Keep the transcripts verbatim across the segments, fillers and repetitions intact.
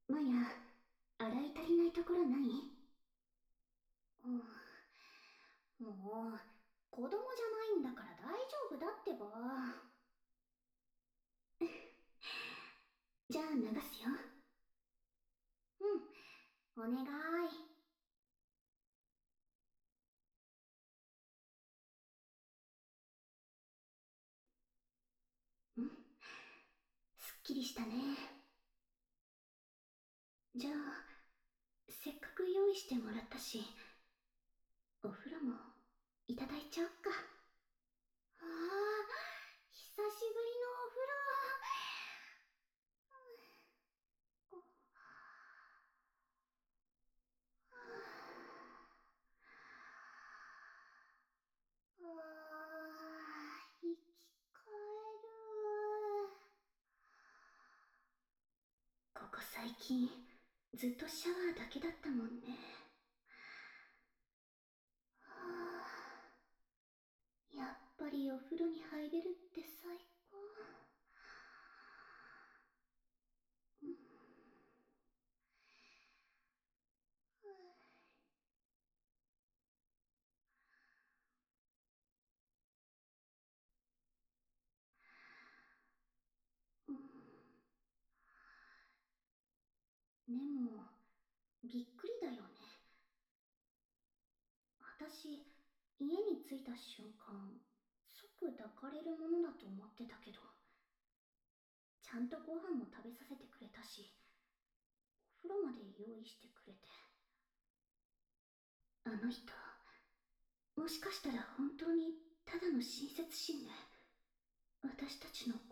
マヤ、洗い足りないところない？うん、もう、子供じゃないんだから大丈夫だってば。じゃあ流すよ。うん、お願い。うん、すっきりしたね。じゃあ、せっかく用意してもらったし、お風呂もいただいちゃおっか。ああ、久しぶりのお風呂。ああ、生き返る。ここ最近、ずっとシャワーだけだったもんね。はあ、やっぱりお風呂に入れるって最高。うん、うん、でも、びっくりだよね。私、家に着いた瞬間、即抱かれるものだと思ってたけど、ちゃんとご飯も食べさせてくれたし、お風呂まで用意してくれて。あの人、もしかしたら本当にただの親切心で、私たちのこと。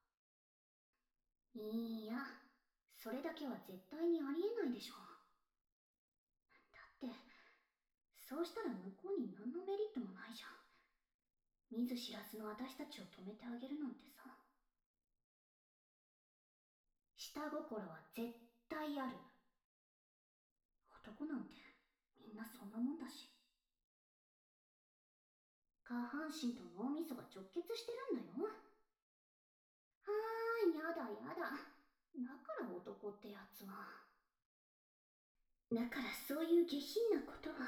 いいや、それだけは絶対にありえないでしょ。だって、そうしたら向こうに何のメリットもないじゃん。見ず知らずの私たちを止めてあげるなんてさ。下心は絶対ある。男なんてみんなそんなもんだし。下半身と脳みそが直結してるんだよ。はーい、やだやだ。だから男ってやつは。だからそういう下品なことは。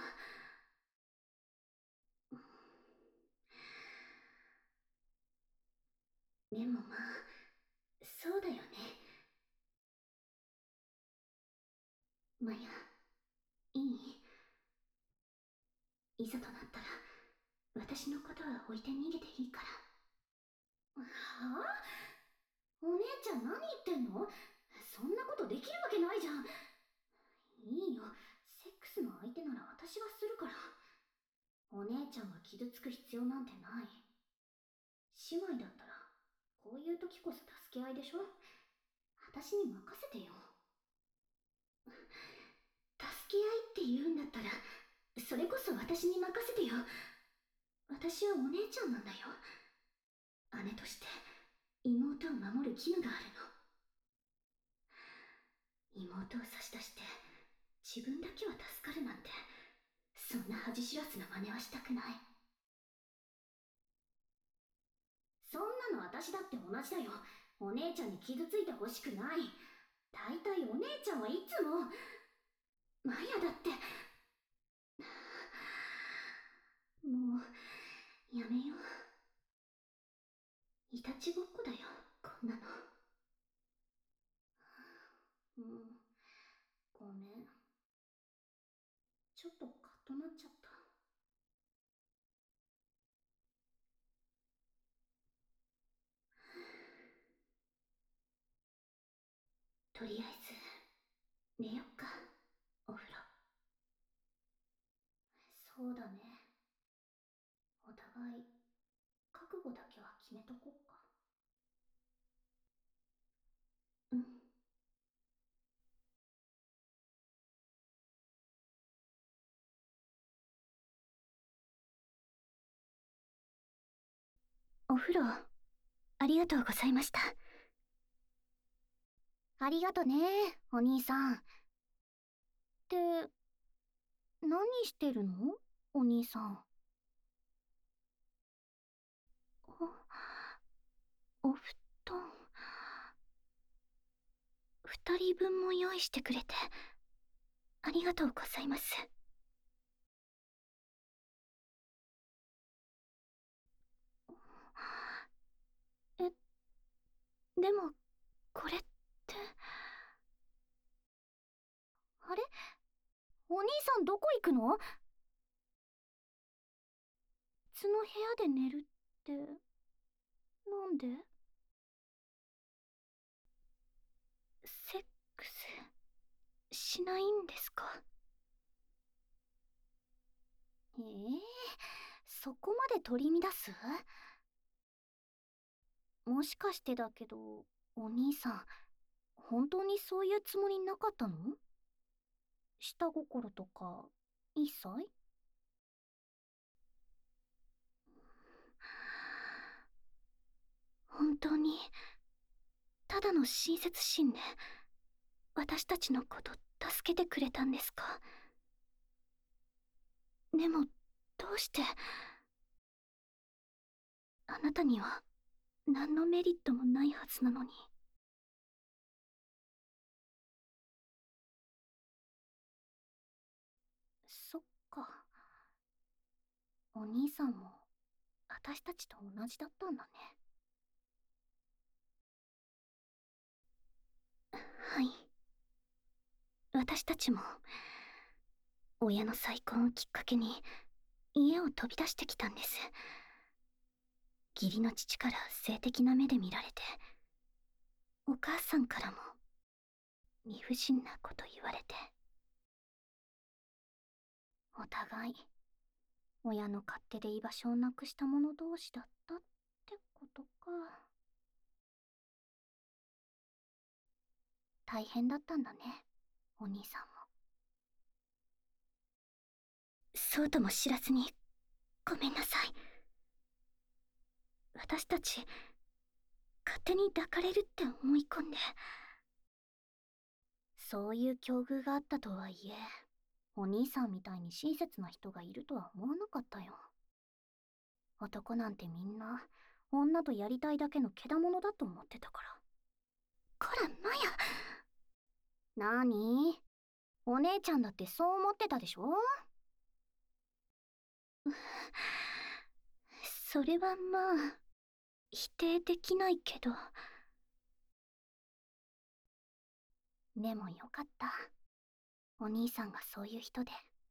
でもまあ、そうだよね。マヤ、いい？いざとなったら、私のことは置いて逃げていいから。はあ？お姉ちゃん何言ってんの？そんなことできるわけないじゃん。いいよ、セックスの相手なら私がするから。お姉ちゃんが傷つく必要なんてない。姉妹だったら、こういう時こそ助け合いでしょ？私に任せてよ。助け合いって言うんだったら、それこそ私に任せてよ。私はお姉ちゃんなんだよ。姉として妹を守る義務があるの。妹を差し出して自分だけは助かるなんて、そんな恥知らずな真似はしたくない。そんなの私だって同じだよ。お姉ちゃんに傷ついてほしくない。だいたいお姉ちゃんはいつも。マヤだって。もうやめよう。いたちごっこだよ、こんなの。うん、ごめん。ちょっとカッとなっちゃった。とりあえず寝よっか、お風呂。そうだね。お互い覚悟だけは決めとこっか。うん。お風呂ありがとうございました。ありがとね、お兄さん。って何してるの？お兄さん。お、お布団。 二人分も用意してくれてありがとうございます。え、でもこれって。あれ、お兄さんどこ行くの？別の部屋で寝るってなんで？セックスしないんですか？ええー、そこまで取り乱す？もしかしてだけど、お兄さん本当にそういうつもりなかったの？下心とか一切？本当にただの親切心で私たちのこと助けてくれたんですか？でもどうして？あなたには何のメリットもないはずなのに。そっか、お兄さんも私たちと同じだったんだね。はい、私たちも親の再婚をきっかけに家を飛び出してきたんです。義理の父から性的な目で見られて、お母さんからも理不尽なこと言われて、お互い親の勝手で居場所をなくした者同士だったってことか。大変だったんだね、お兄さんも。そうとも知らずにごめんなさい。私たち勝手に抱かれるって思い込んで。そういう境遇があったとはいえ、お兄さんみたいに親切な人がいるとは思わなかったよ。男なんてみんな女とやりたいだけのけだものだと思ってたから。こらマヤ。なに？お姉ちゃんだってそう思ってたでしょ？それはまあ否定できないけど。でもよかった、お兄さんがそういう人で。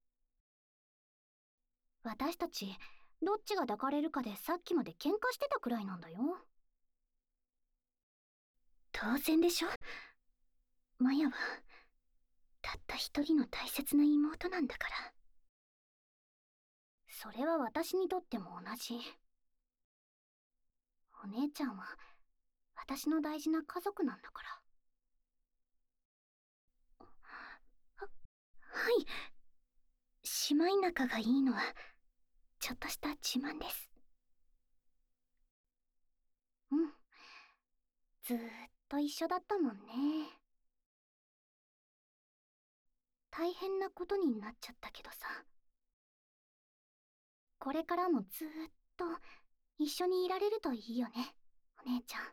私たちどっちが抱かれるかでさっきまで喧嘩してたくらいなんだよ。当然でしょ。マヤはたった一人の大切な妹なんだから。それは私にとっても同じ。お姉ちゃんは私の大事な家族なんだから。は、はい。姉妹仲がいいのはちょっとした自慢です。うん、ずーっと一緒だったもんね。大変なことになっちゃったけどさ、これからもずーっと一緒にいられるといいよね、お姉ちゃん。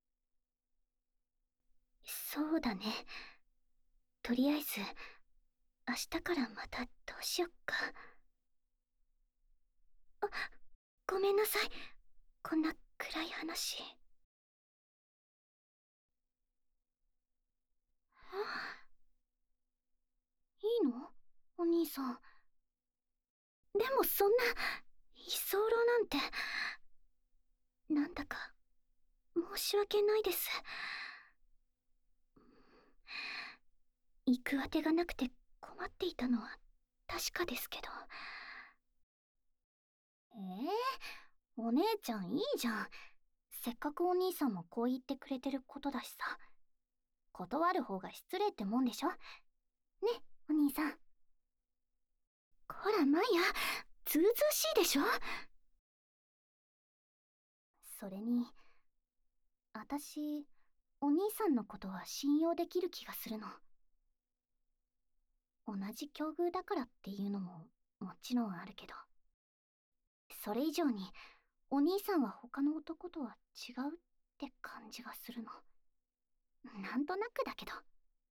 そうだね。とりあえず明日からまたどうしよっか。あ、ごめんなさい、こんな暗い話。いいの？お兄さん。でもそんな居候なんて。なんだか申し訳ないです。行くあてがなくて困っていたのは確かですけど。ええー、お姉ちゃんいいじゃん。せっかくお兄さんもこう言ってくれてることだしさ。断る方が失礼ってもんでしょ。ね、お兄さん。こらマヤ、ずうずうしいでしょ。それに私、お兄さんのことは信用できる気がするの。同じ境遇だからっていうのももちろんあるけど、それ以上にお兄さんは他の男とは違うって感じがするの。なんとなくだけど。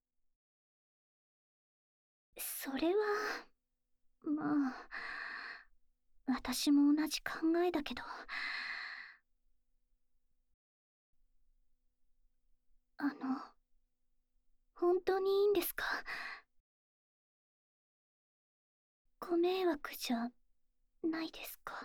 それは、まあ、私も同じ考えだけど。あの、本当にいいんですか？ご迷惑じゃないですか？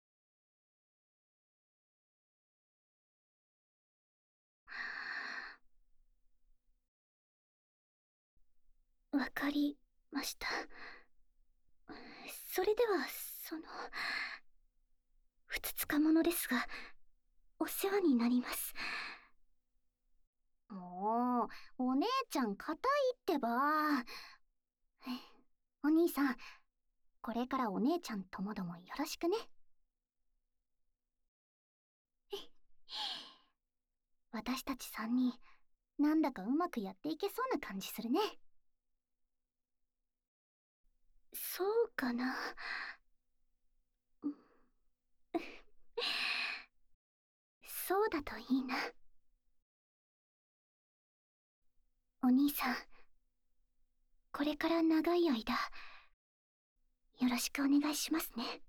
わかりました。それでは、その、ふつつか者ですが、お世話になります。もう、お姉ちゃん硬いってば。お兄さん、これからお姉ちゃんともどもよろしくね。私たちさんにん、なんだかうまくやっていけそうな感じするね。そうかな。そうだといいな。お兄さん、これから長い間、よろしくお願いしますね。